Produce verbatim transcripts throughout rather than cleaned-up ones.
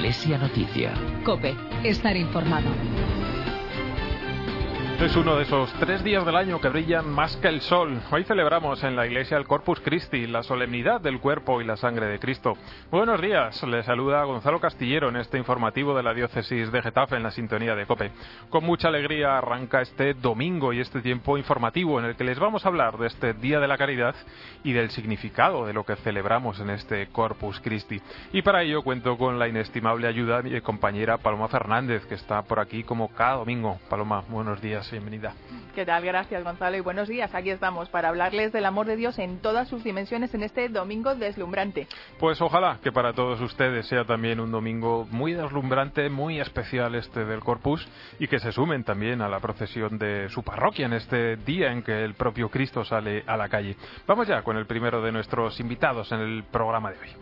Iglesia Noticia. COPE. Estar informado. Es uno de esos tres días del año que brillan más que el sol. Hoy celebramos en la iglesia el Corpus Christi, la solemnidad del cuerpo y la sangre de Cristo. Buenos días, les saluda Gonzalo Castillero en este informativo de la diócesis de Getafe en la sintonía de COPE. Con mucha alegría arranca este domingo y este tiempo informativo en el que les vamos a hablar de este Día de la Caridad y del significado de lo que celebramos en este Corpus Christi. Y para ello cuento con la inestimable ayuda de mi compañera Paloma Fernández, que está por aquí como cada domingo. Paloma, buenos días. Bienvenida. ¿Qué tal? Gracias, Gonzalo, y buenos días. Aquí estamos para hablarles del amor de Dios en todas sus dimensiones en este domingo deslumbrante. Pues ojalá que para todos ustedes sea también un domingo muy deslumbrante, muy especial este del Corpus, y que se sumen también a la procesión de su parroquia en este día en que el propio Cristo sale a la calle. Vamos ya con el primero de nuestros invitados en el programa de hoy.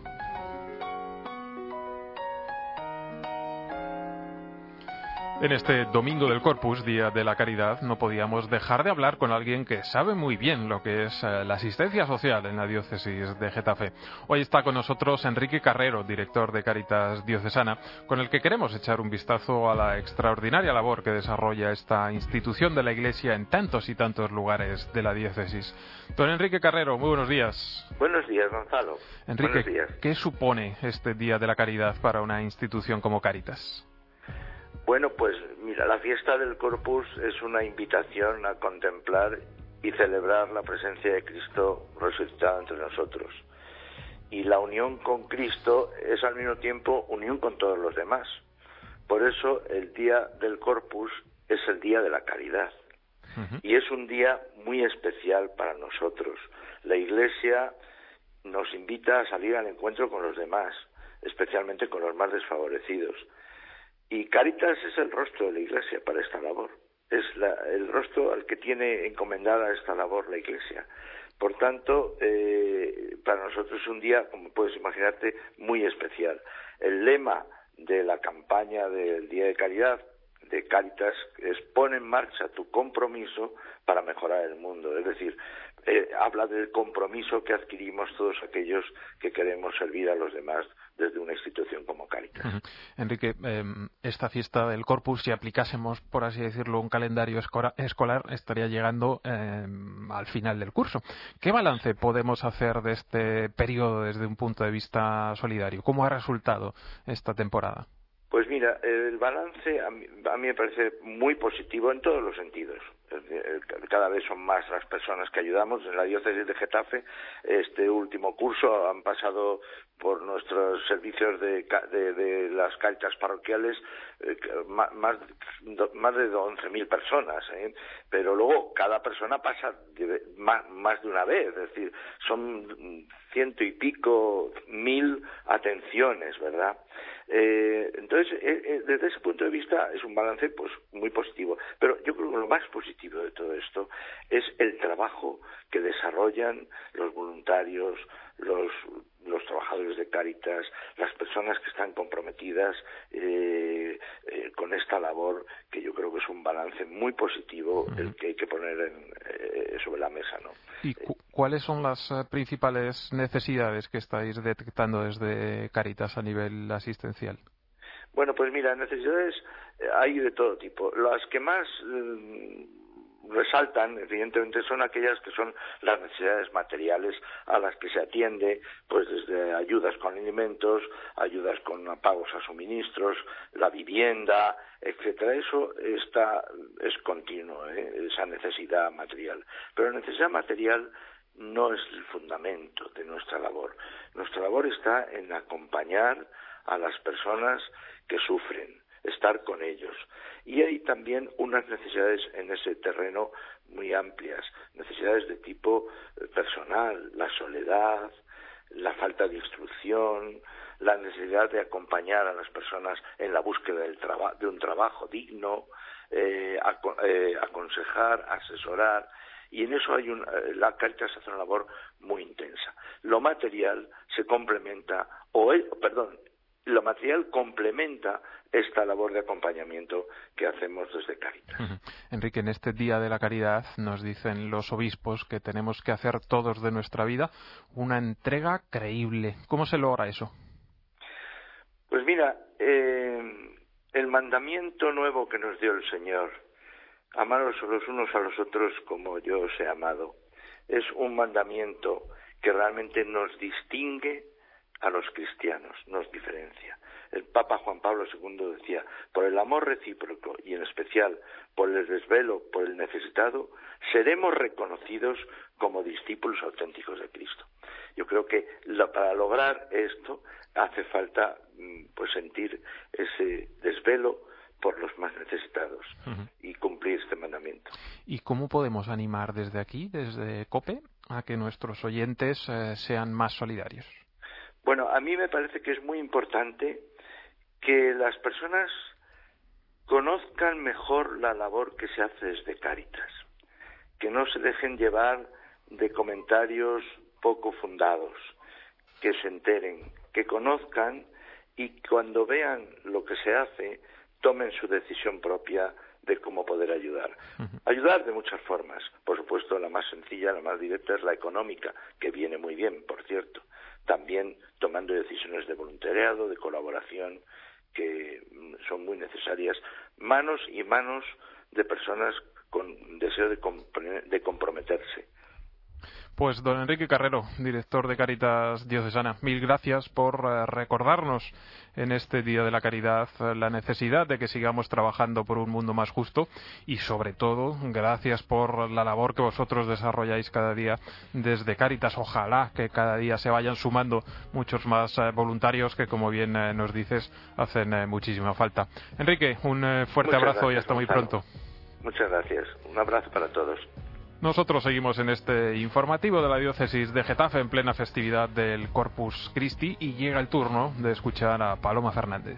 En este Domingo del Corpus, Día de la Caridad, no podíamos dejar de hablar con alguien que sabe muy bien lo que es eh, la asistencia social en la diócesis de Getafe. Hoy está con nosotros Enrique Carrero, director de Cáritas Diocesana, con el que queremos echar un vistazo a la extraordinaria labor que desarrolla esta institución de la Iglesia en tantos y tantos lugares de la diócesis. Don Enrique Carrero, muy buenos días. Buenos días, Gonzalo. Enrique, buenos días. ¿Qué supone este Día de la Caridad para una institución como Cáritas? Bueno, pues mira, la fiesta del Corpus es una invitación a contemplar y celebrar la presencia de Cristo resucitado entre nosotros. Y la unión con Cristo es al mismo tiempo unión con todos los demás. Por eso el día del Corpus es el día de la caridad. Uh-huh. Y es un día muy especial para nosotros. La Iglesia nos invita a salir al encuentro con los demás, especialmente con los más desfavorecidos. Y Cáritas es el rostro de la Iglesia para esta labor. Es la, el rostro al que tiene encomendada esta labor la Iglesia. Por tanto, eh, para nosotros es un día, como puedes imaginarte, muy especial. El lema de la campaña del Día de Caridad de Cáritas es: pon en marcha tu compromiso para mejorar el mundo. Es decir, eh, habla del compromiso que adquirimos todos aquellos que queremos servir a los demás desde una institución como Cáritas. Uh-huh. Enrique, eh, esta fiesta del Corpus, si aplicásemos, por así decirlo, un calendario escolar, escolar estaría llegando eh, al final del curso. ¿Qué balance podemos hacer de este periodo desde un punto de vista solidario? ¿Cómo ha resultado esta temporada? Pues mira, el balance a mí, a mí me parece muy positivo en todos los sentidos. Cada vez son más las personas que ayudamos. En la diócesis de Getafe, este último curso han pasado por nuestros servicios de, de, de las Cáritas parroquiales eh, más, más de once mil personas, ¿eh? Pero luego cada persona pasa de, más, más de una vez, es decir, son ciento y pico mil atenciones, ¿verdad? Eh, entonces, eh, eh, desde ese punto de vista es un balance pues muy positivo. Pero yo creo que lo más positivo de todo esto es el trabajo que desarrollan los voluntarios, los los trabajadores de Cáritas, las personas que están comprometidas eh, eh, con esta labor, que yo creo que es un balance muy positivo uh-huh. el que hay que poner en, eh, sobre la mesa, ¿no? ¿Y cu- cuáles son las uh, principales necesidades que estáis detectando desde Cáritas a nivel asistencial? Bueno, pues mira, necesidades eh, hay de todo tipo. Las que más eh, resaltan, evidentemente, son aquellas que son las necesidades materiales a las que se atiende, pues desde ayudas con alimentos, ayudas con pagos a suministros, la vivienda, etcétera. Eso está es continuo, ¿eh? Esa necesidad material. Pero la necesidad material no es el fundamento de nuestra labor. Nuestra labor está en acompañar a las personas que sufren, estar con ellos. Y hay también unas necesidades en ese terreno muy amplias, necesidades de tipo personal, la soledad, la falta de instrucción, la necesidad de acompañar a las personas en la búsqueda del traba- de un trabajo digno, eh, ac- eh, aconsejar, asesorar, y en eso hay un, la Cáritas hace una labor muy intensa. Lo material se complementa, o el, perdón, lo material complementa esta labor de acompañamiento que hacemos desde Cáritas. Uh-huh. Enrique, en este Día de la Caridad nos dicen los obispos que tenemos que hacer todos de nuestra vida una entrega creíble. ¿Cómo se logra eso? Pues mira, eh, el mandamiento nuevo que nos dio el Señor, amaros los unos a los otros como yo os he amado, es un mandamiento que realmente nos distingue a los cristianos, nos diferencia. El Papa Juan Pablo segundo decía, por el amor recíproco y en especial por el desvelo por el necesitado, seremos reconocidos como discípulos auténticos de Cristo. Yo creo que lo, para lograr esto hace falta pues sentir ese desvelo por los más necesitados uh-huh. y cumplir este mandamiento. ¿Y cómo podemos animar desde aquí, desde COPE, a que nuestros oyentes eh, sean más solidarios? Bueno, a mí me parece que es muy importante que las personas conozcan mejor la labor que se hace desde Cáritas, que no se dejen llevar de comentarios poco fundados, que se enteren, que conozcan y cuando vean lo que se hace, tomen su decisión propia de cómo poder ayudar. Uh-huh. Ayudar de muchas formas. Por supuesto, la más sencilla, la más directa es la económica, que viene muy bien, por cierto. También tomando decisiones de voluntariado, de colaboración, que son muy necesarias. Manos y manos de personas con deseo de, compre- de comprometerse. Pues don Enrique Carrero, director de Cáritas Diocesana, mil gracias por uh, recordarnos en este Día de la Caridad uh, la necesidad de que sigamos trabajando por un mundo más justo y sobre todo gracias por la labor que vosotros desarrolláis cada día desde Cáritas. Ojalá que cada día se vayan sumando muchos más uh, voluntarios que, como bien uh, nos dices, hacen uh, muchísima falta. Enrique, un uh, fuerte Muchas abrazo gracias, y hasta muy Gonzalo. pronto. Muchas gracias. Un abrazo para todos. Nosotros seguimos en este informativo de la diócesis de Getafe en plena festividad del Corpus Christi y llega el turno de escuchar a Paloma Fernández.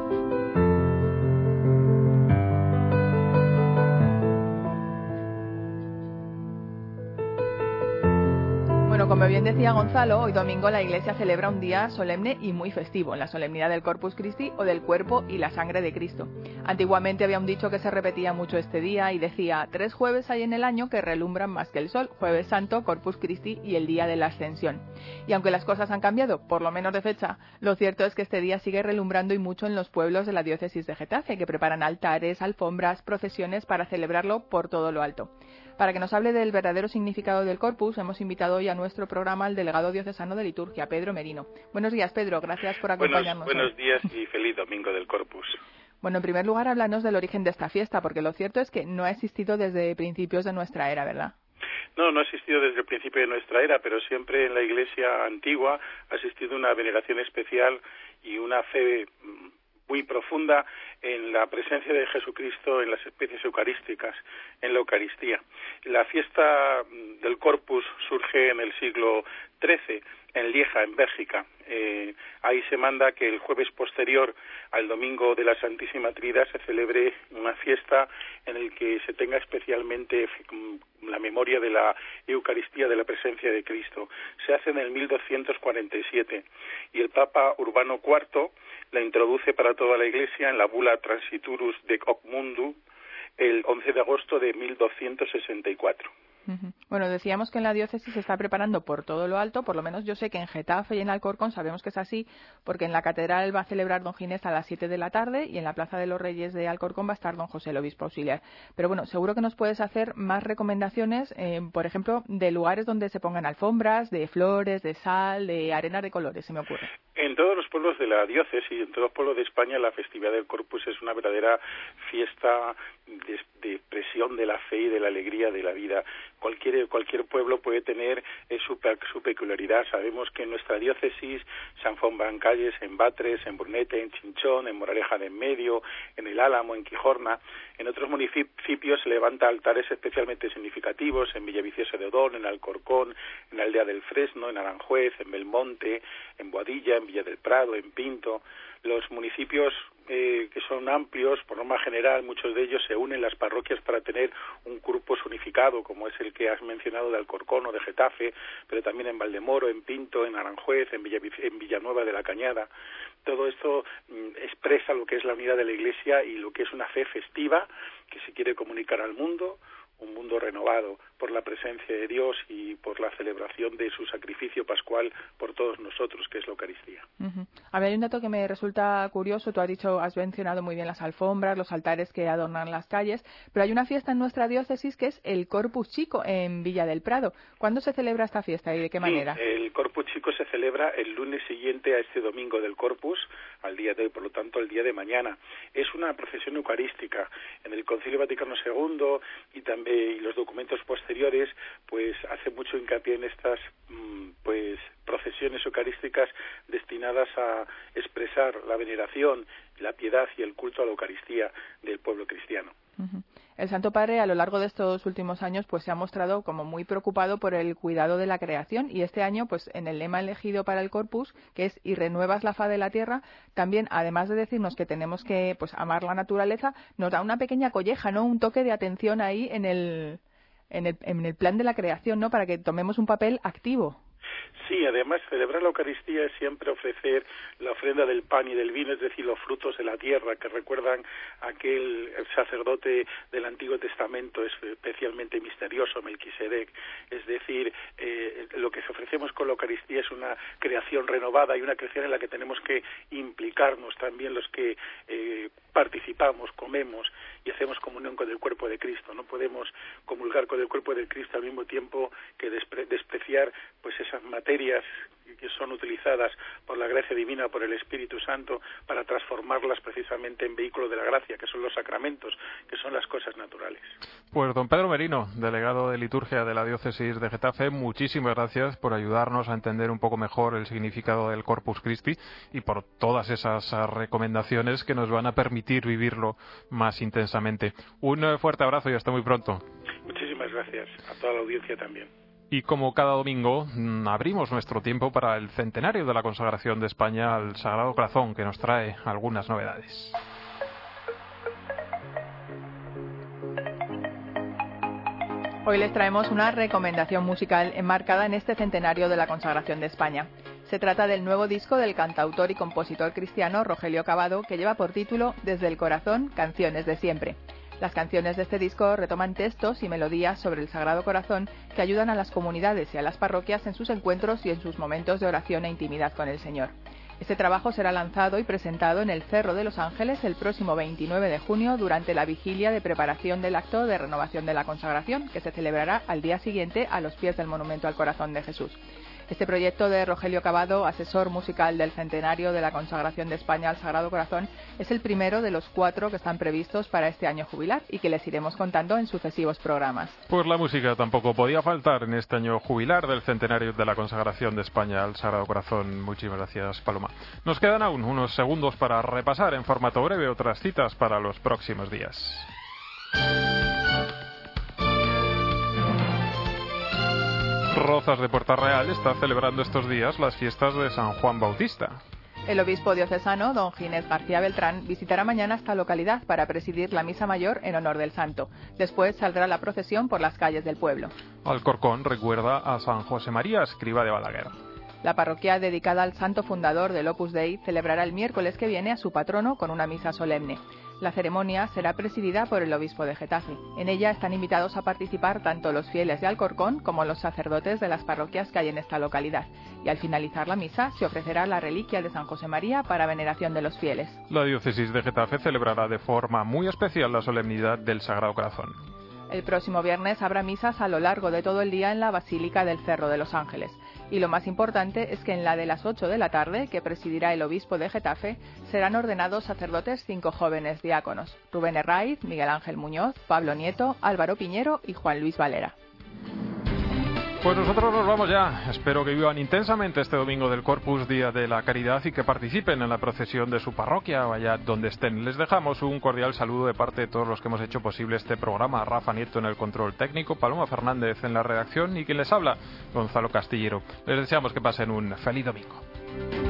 Bueno, como bien decía Gonzalo, hoy domingo la Iglesia celebra un día solemne y muy festivo, la solemnidad del Corpus Christi o del cuerpo y la sangre de Cristo. Antiguamente había un dicho que se repetía mucho este día y decía, tres jueves hay en el año que relumbran más que el sol, Jueves Santo, Corpus Christi y el día de la Ascensión. Y aunque las cosas han cambiado, por lo menos de fecha, lo cierto es que este día sigue relumbrando y mucho en los pueblos de la diócesis de Getafe, que preparan altares, alfombras, procesiones para celebrarlo por todo lo alto. Para que nos hable del verdadero significado del Corpus, hemos invitado hoy a nuestro programa al delegado diocesano de liturgia, Pedro Merino. Buenos días, Pedro, gracias por acompañarnos. Buenos, buenos días y feliz domingo del Corpus. Bueno, en primer lugar, háblanos del origen de esta fiesta, porque lo cierto es que no ha existido desde principios de nuestra era, ¿verdad? No, no ha existido desde el principio de nuestra era, pero siempre en la Iglesia antigua ha existido una veneración especial y una fe muy profunda en la presencia de Jesucristo en las especies eucarísticas, en la Eucaristía. La fiesta del Corpus surge en el siglo trece, en Lieja, en Bélgica. Eh, ahí se manda que el jueves posterior al domingo de la Santísima Trinidad se celebre una fiesta en el que se tenga especialmente la memoria de la Eucaristía, de la presencia de Cristo. Se hace en el mil doscientos cuarenta y siete y el Papa Urbano cuarto la introduce para toda la Iglesia en la bula Transiturus de Hoc Mundo el once de agosto de mil doscientos sesenta y cuatro. Uh-huh. Bueno, decíamos que en la diócesis se está preparando por todo lo alto, por lo menos yo sé que en Getafe y en Alcorcón sabemos que es así, porque en la catedral va a celebrar don Ginés a las siete de la tarde y en la Plaza de los Reyes de Alcorcón va a estar don José el obispo auxiliar. Pero bueno, seguro que nos puedes hacer más recomendaciones, eh, por ejemplo, de lugares donde se pongan alfombras, de flores, de sal, de arenas de colores, se me ocurre. En todos los pueblos de la diócesis y en todos los pueblos de España la festividad del Corpus es una verdadera fiesta de, de expresión de la fe y de la alegría de la vida. Cualquier cualquier pueblo puede tener eh, su, su peculiaridad. Sabemos que en nuestra diócesis se forman calles en Batres, en Brunete, en Chinchón, en Moraleja de en Medio, en El Álamo, en Quijorna. En otros municipios se levanta altares especialmente significativos, en Villaviciosa de Odón, en Alcorcón, en Aldea del Fresno, en Aranjuez, en Belmonte, en Boadilla, en Villa del Prado, en Pinto. Los municipios eh, que son amplios, por norma general, muchos de ellos se unen las parroquias para tener un corpus unificado, como es el que has mencionado de Alcorcón o de Getafe, pero también en Valdemoro, en Pinto, en Aranjuez, en, Villa, en Villanueva de la Cañada. Todo esto mm, expresa lo que es la unidad de la Iglesia y lo que es una fe festiva que se quiere comunicar al mundo, un mundo renovado por la presencia de Dios y por la celebración de su sacrificio pascual por todos nosotros, que es la Eucaristía. Uh-huh. A ver, hay un dato que me resulta curioso. Tú has dicho, has mencionado muy bien las alfombras, los altares que adornan las calles, pero hay una fiesta en nuestra diócesis que es el Corpus Chico en Villa del Prado. ¿Cuándo se celebra esta fiesta y de qué manera? Sí, el Corpus Chico se celebra el lunes siguiente a este domingo del Corpus, al día de hoy, por lo tanto, el día de mañana. Es una procesión eucarística. En el Concilio Vaticano segundo y también y los documentos posteriores, pues hace mucho hincapié en estas pues procesiones eucarísticas destinadas a expresar la veneración, la piedad y el culto a la Eucaristía del pueblo cristiano. Uh-huh. El Santo Padre a lo largo de estos últimos años pues se ha mostrado como muy preocupado por el cuidado de la creación, y este año pues en el lema elegido para el Corpus, que es y renuevas la faz de la tierra, también además de decirnos que tenemos que pues amar la naturaleza, nos da una pequeña colleja, ¿no? Un toque de atención ahí en el en el, en el plan de la creación, ¿no? Para que tomemos un papel activo. Sí, además celebrar la Eucaristía es siempre ofrecer la ofrenda del pan y del vino, es decir, los frutos de la tierra que recuerdan a aquel sacerdote del Antiguo Testamento especialmente misterioso, Melquisedec. Es decir, eh, lo que ofrecemos con la Eucaristía es una creación renovada y una creación en la que tenemos que implicarnos también los que eh, participamos, comemos y hacemos comunión con el cuerpo de Cristo. No podemos comulgar con el cuerpo de Cristo al mismo tiempo que despre- despreciar pues esas materias que son utilizadas por la gracia divina, por el Espíritu Santo, para transformarlas precisamente en vehículo de la gracia, que son los sacramentos, que son las cosas naturales. Pues don Pedro Merino, delegado de liturgia de la diócesis de Getafe, muchísimas gracias por ayudarnos a entender un poco mejor el significado del Corpus Christi y por todas esas recomendaciones que nos van a permitir vivirlo más intensamente. Un fuerte abrazo y hasta muy pronto. Muchísimas gracias a toda la audiencia también. Y como cada domingo, abrimos nuestro tiempo para el centenario de la consagración de España al Sagrado Corazón, que nos trae algunas novedades. Hoy les traemos una recomendación musical enmarcada en este centenario de la consagración de España. Se trata del nuevo disco del cantautor y compositor cristiano Rogelio Cavado, que lleva por título Desde el Corazón, Canciones de Siempre. Las canciones de este disco retoman textos y melodías sobre el Sagrado Corazón que ayudan a las comunidades y a las parroquias en sus encuentros y en sus momentos de oración e intimidad con el Señor. Este trabajo será lanzado y presentado en el Cerro de los Ángeles el próximo veintinueve de junio durante la vigilia de preparación del acto de renovación de la consagración, que se celebrará al día siguiente a los pies del Monumento al Corazón de Jesús. Este proyecto de Rogelio Cavado, asesor musical del centenario de la consagración de España al Sagrado Corazón, es el primero de los cuatro que están previstos para este año jubilar y que les iremos contando en sucesivos programas. Pues la música tampoco podía faltar en este año jubilar del centenario de la consagración de España al Sagrado Corazón. Muchísimas gracias, Paloma. Nos quedan aún unos segundos para repasar en formato breve otras citas para los próximos días. Rozas de Puerta Real está celebrando estos días las fiestas de San Juan Bautista. El obispo diocesano, don Ginés García Beltrán, visitará mañana esta localidad para presidir la misa mayor en honor del santo. Después saldrá la procesión por las calles del pueblo. Alcorcón recuerda a San José María, escriba de Balaguer. La parroquia dedicada al santo fundador del Opus Dei celebrará el miércoles que viene a su patrono con una misa solemne. La ceremonia será presidida por el obispo de Getafe. En ella están invitados a participar tanto los fieles de Alcorcón como los sacerdotes de las parroquias que hay en esta localidad. Y al finalizar la misa se ofrecerá la reliquia de San José María para veneración de los fieles. La diócesis de Getafe celebrará de forma muy especial la solemnidad del Sagrado Corazón. El próximo viernes habrá misas a lo largo de todo el día en la Basílica del Cerro de los Ángeles. Y lo más importante es que en la de las ocho de la tarde, que presidirá el obispo de Getafe, serán ordenados sacerdotes cinco jóvenes diáconos: Rubén Herraiz, Miguel Ángel Muñoz, Pablo Nieto, Álvaro Piñero y Juan Luis Valera. Pues nosotros nos vamos ya. Espero que vivan intensamente este domingo del Corpus, Día de la Caridad, y que participen en la procesión de su parroquia o allá donde estén. Les dejamos un cordial saludo de parte de todos los que hemos hecho posible este programa. Rafa Nieto en el control técnico, Paloma Fernández en la redacción y quien les habla, Gonzalo Castillero. Les deseamos que pasen un feliz domingo.